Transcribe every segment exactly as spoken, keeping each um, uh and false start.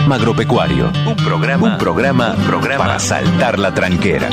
Agropecuario, un programa, un programa, programa para saltar la tranquera.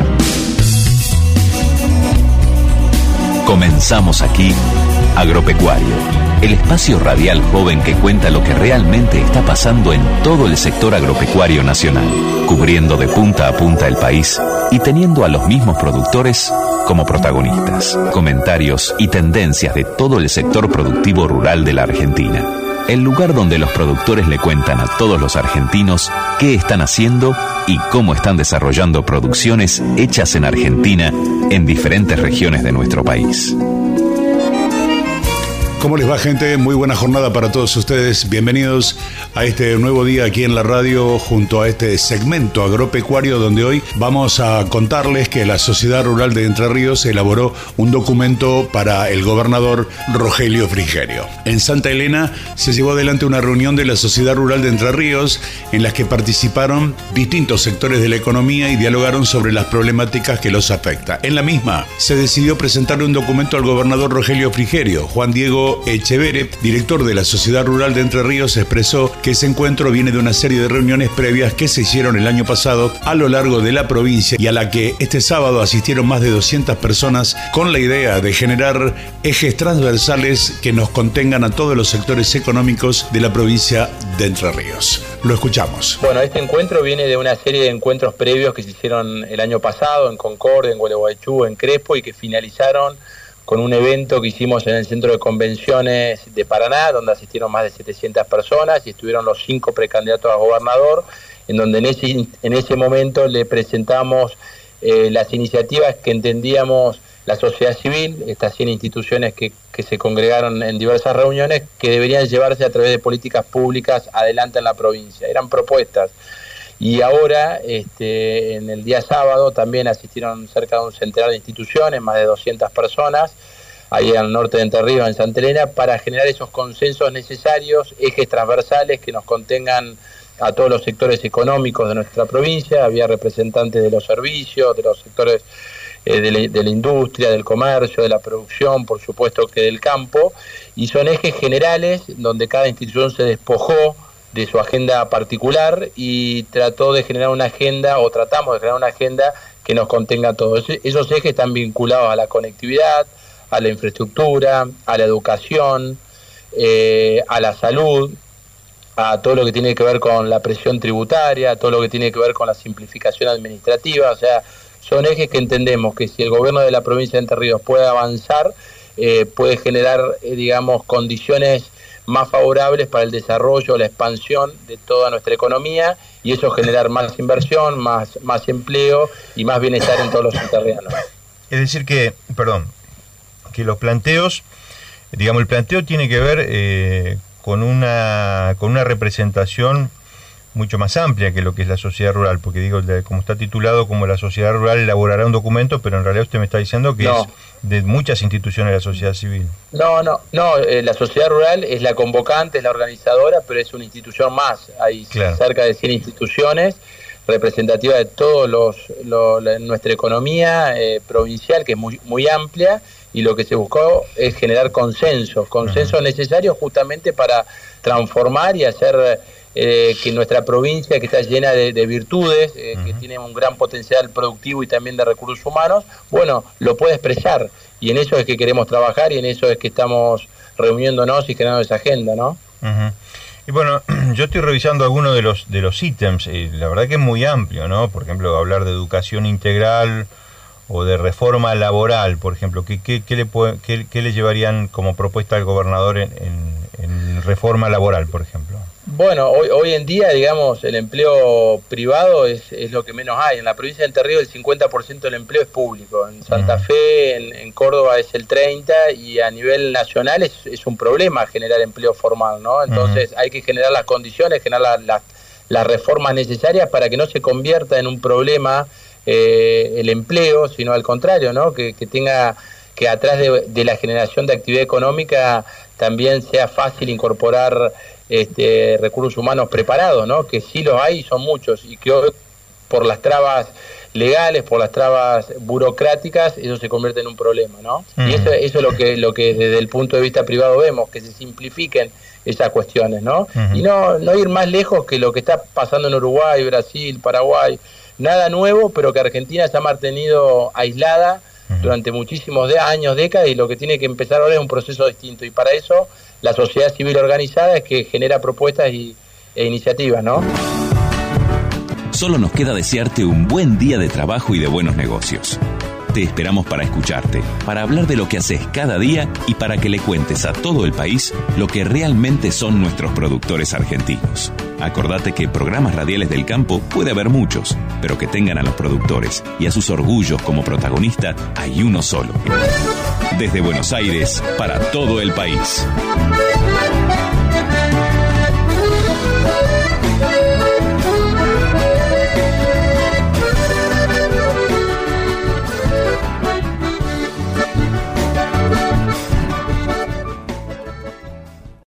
Comenzamos aquí, Agropecuario, el espacio radial joven que cuenta lo que realmente está pasando en todo el sector agropecuario nacional, cubriendo de punta a punta el país y teniendo a los mismos productores como protagonistas. Comentarios y tendencias de todo el sector productivo rural de la Argentina. El lugar donde los productores le cuentan a todos los argentinos qué están haciendo y cómo están desarrollando producciones hechas en Argentina en diferentes regiones de nuestro país. ¿Cómo les va, gente? Muy buena jornada para todos ustedes. Bienvenidos a este nuevo día aquí en la radio junto a este segmento agropecuario donde hoy vamos a contarles que la Sociedad Rural de Entre Ríos elaboró un documento para el gobernador Rogelio Frigerio. En Santa Elena se llevó adelante una reunión de la Sociedad Rural de Entre Ríos en la que participaron distintos sectores de la economía y dialogaron sobre las problemáticas que los afecta. En la misma se decidió presentarle un documento al gobernador Rogelio Frigerio. Juan Diego Echeverre, director de la Sociedad Rural de Entre Ríos, expresó que ese encuentro viene de una serie de reuniones previas que se hicieron el año pasado a lo largo de la provincia y a la que este sábado asistieron más de doscientas personas con la idea de generar ejes transversales que nos contengan a todos los sectores económicos de la provincia de Entre Ríos. Lo escuchamos. Bueno, este encuentro viene de una serie de encuentros previos que se hicieron el año pasado en Concordia, en Gualeguaychú, en Crespo y que finalizaron con un evento que hicimos en el Centro de Convenciones de Paraná, donde asistieron más de setecientas personas y estuvieron los cinco precandidatos a gobernador, en donde en ese, en ese momento le presentamos eh, las iniciativas que entendíamos la sociedad civil, estas cien instituciones que, que se congregaron en diversas reuniones, que deberían llevarse a través de políticas públicas adelante en la provincia. Eran propuestas. Y ahora, este, en el día sábado, también asistieron cerca de un centenar de instituciones, más de doscientas personas, ahí al norte de Entre Ríos, en Santa Elena, para generar esos consensos necesarios, ejes transversales que nos contengan a todos los sectores económicos de nuestra provincia. Había representantes de los servicios, de los sectores eh, de, la, de la industria, del comercio, de la producción, por supuesto que del campo, y son ejes generales donde cada institución se despojó de su agenda particular y trató de generar una agenda, o tratamos de generar una agenda que nos contenga a todos. Esos ejes están vinculados a la conectividad, a la infraestructura, a la educación, eh, a la salud, a todo lo que tiene que ver con la presión tributaria, a todo lo que tiene que ver con la simplificación administrativa. O sea, son ejes que entendemos que si el gobierno de la provincia de Entre Ríos puede avanzar, eh, puede generar, eh, digamos, condiciones más favorables para el desarrollo, la expansión de toda nuestra economía, y eso generar más inversión, más, más empleo y más bienestar en todos los entrerrianos. Es decir que, perdón, que los planteos, digamos, el planteo tiene que ver eh, con una con una representación mucho más amplia que lo que es la sociedad rural, porque digo, como está titulado como la sociedad rural elaborará un documento, pero en realidad usted me está diciendo que no. Es de muchas instituciones de la sociedad civil. No, no, no, eh, la sociedad rural es la convocante, es la organizadora, pero es una institución más. Hay claro. cerca de cien instituciones representativas de todos los, los la, nuestra economía eh, provincial, que es muy, muy amplia, y lo que se buscó es generar consensos, consensos uh-huh. necesarios justamente para transformar y hacer Eh, que nuestra provincia, que está llena de, de virtudes, eh, uh-huh. que tiene un gran potencial productivo y también de recursos humanos, bueno, lo puede expresar, y en eso es que queremos trabajar y en eso es que estamos reuniéndonos y generando esa agenda, ¿no? Uh-huh. Y bueno, yo estoy revisando algunos de los de los ítems, y la verdad que es muy amplio, ¿no? Por ejemplo, hablar de educación integral o de reforma laboral, por ejemplo, ¿qué, qué, qué, le, puede, qué, qué le llevarían como propuesta al gobernador en, en, en reforma laboral, por ejemplo? Bueno, hoy, hoy en día, digamos, el empleo privado es, es lo que menos hay. En la provincia de Entre Ríos el cincuenta por ciento del empleo es público. En Santa uh-huh. Fe, en, en Córdoba es el treinta por ciento, y a nivel nacional es, es un problema generar empleo formal, ¿no? Entonces uh-huh. hay que generar las condiciones, generar la, la, las reformas necesarias para que no se convierta en un problema eh, el empleo, sino al contrario, ¿no? Que, que tenga, que atrás de, de la generación de actividad económica también sea fácil incorporar Este, recursos humanos preparados, ¿no? Que sí los hay y son muchos, y que hoy por las trabas legales, por las trabas burocráticas, eso se convierte en un problema, ¿no? Mm. Y eso, eso es lo que, lo que desde el punto de vista privado vemos, que se simplifiquen esas cuestiones, ¿no? Uh-huh. Y no, no ir más lejos que lo que está pasando en Uruguay, Brasil, Paraguay. Nada nuevo, pero que Argentina se ha mantenido aislada uh-huh. durante muchísimos de años, décadas, y lo que tiene que empezar ahora es un proceso distinto. Y para eso la sociedad civil organizada es que genera propuestas y, e iniciativas, ¿no? Solo nos queda desearte un buen día de trabajo y de buenos negocios. Te esperamos para escucharte, para hablar de lo que haces cada día y para que le cuentes a todo el país lo que realmente son nuestros productores argentinos. Acordate que programas radiales del campo puede haber muchos, pero que tengan a los productores y a sus orgullos como protagonista hay uno solo. Desde Buenos Aires, para todo el país.